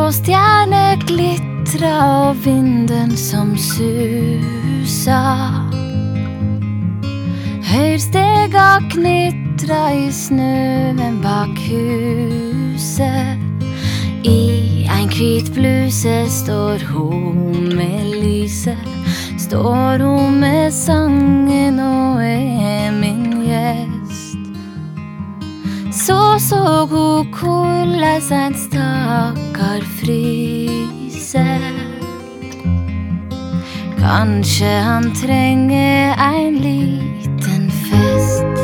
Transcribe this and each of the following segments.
stjerner glittra og vinden som susa. Hør stega knitra i snøen bak huset. I en hvit bluse står hun med lyset. Står hun med sangen og min gjest. Så hun hvordan en stakkar fryser. Kanskje han trenger en liten fest.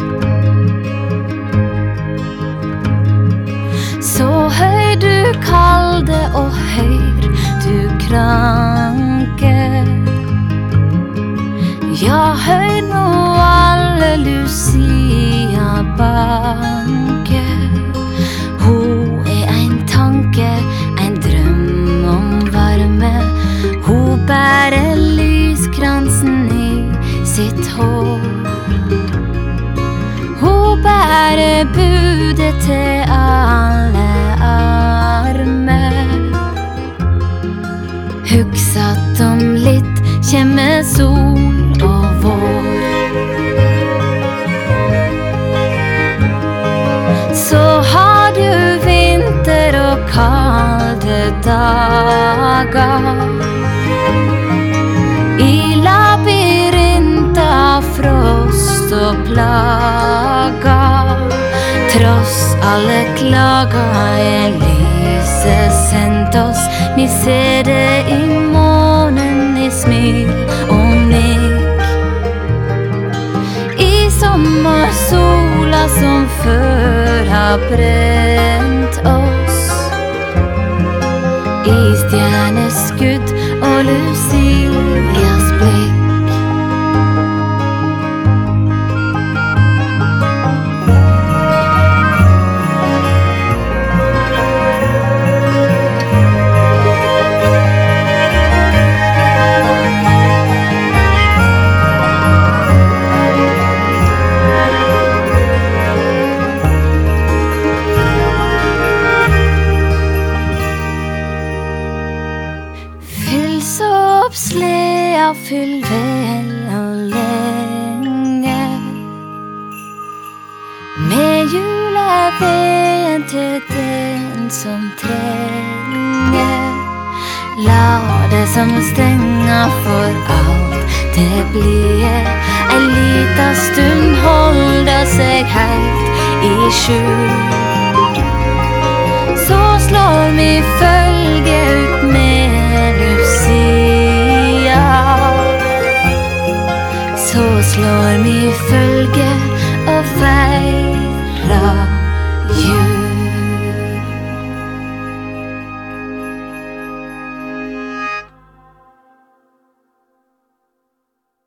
Så høy du kalde og høyr du kranke. Ja, høyr nå alle Lucia banke. Hun en tanke, en drøm om varme. Hun bærer lyskransen i sitt hår. Hun bærer budet til alle armer. Husk at om litt kommer sol og vår. Så har du vinter og kalde dager. I labyrint av frost og plager. Tross alle klager lyset sendt oss. Vi ser det i månen i smil og nikk. I sommersola som før har brent oss. I stjerneskudd og Lucias blikk. Fyll vel og lenge med juleveden til den som trenger. La det som stenger for alt det blir. En liten stund holder seg helt i skjul.